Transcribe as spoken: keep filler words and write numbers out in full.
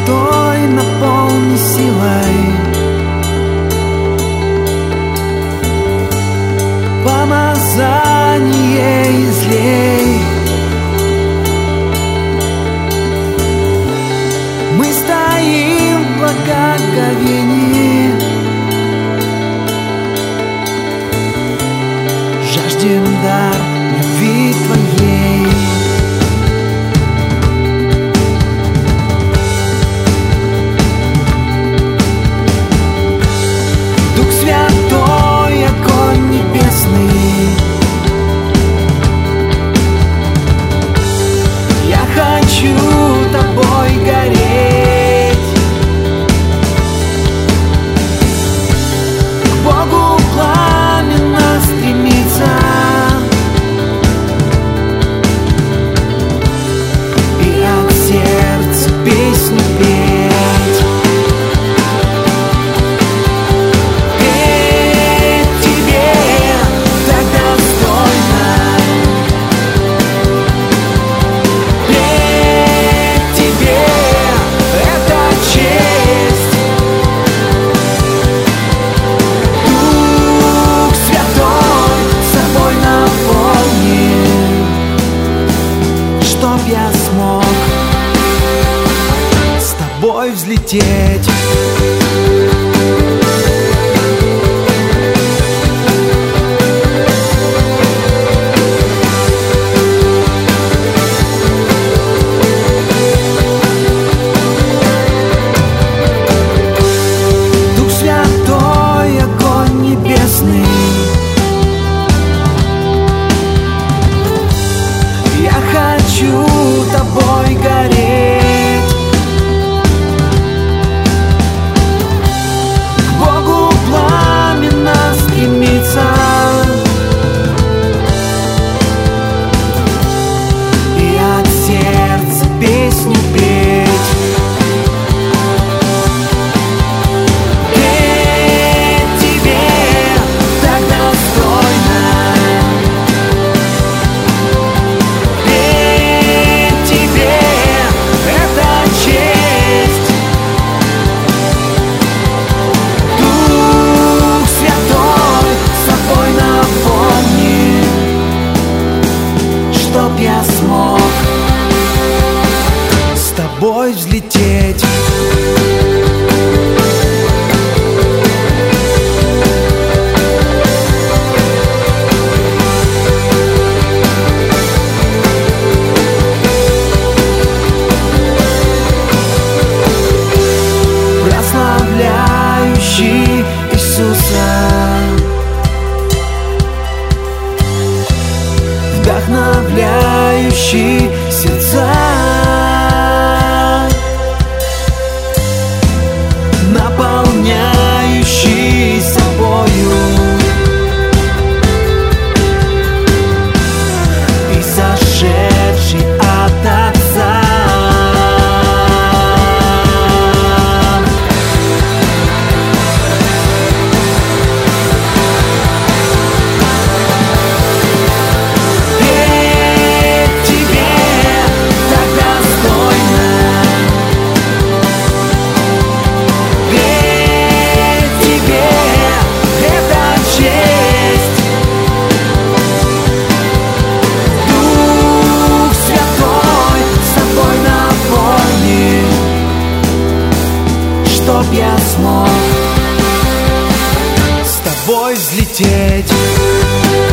Святой, наполни силой, помазание излей. Мы стоим в благоговении, жаждем дар любви Твоей. Дух Святой, огонь небесный, я хочу Тобой гореть, к Богу пламенно стремиться и от сердца песню петь. Петь Тебе так достойно, петь Тебе это честь. Дух Святой собой наполни, чтоб я смог с Тобой взлететь. Дух Святой, огонь небесный, я хочу Тобой гореть, к Богу пламенно стремиться и от сердца песню петь. Петь Тебе так достойно, петь Тебе это честь. Дух Святой собой наполни, чтоб я смог с Тобой взлететь. Прославляющий Иисуса, вдохновляющий сердца, наполняющий собою и сошедший от Отца. Петь Тебе так достойно, петь Тебе это честь. Дух Святой собой наполни, чтоб я смог с Тобой взлететь.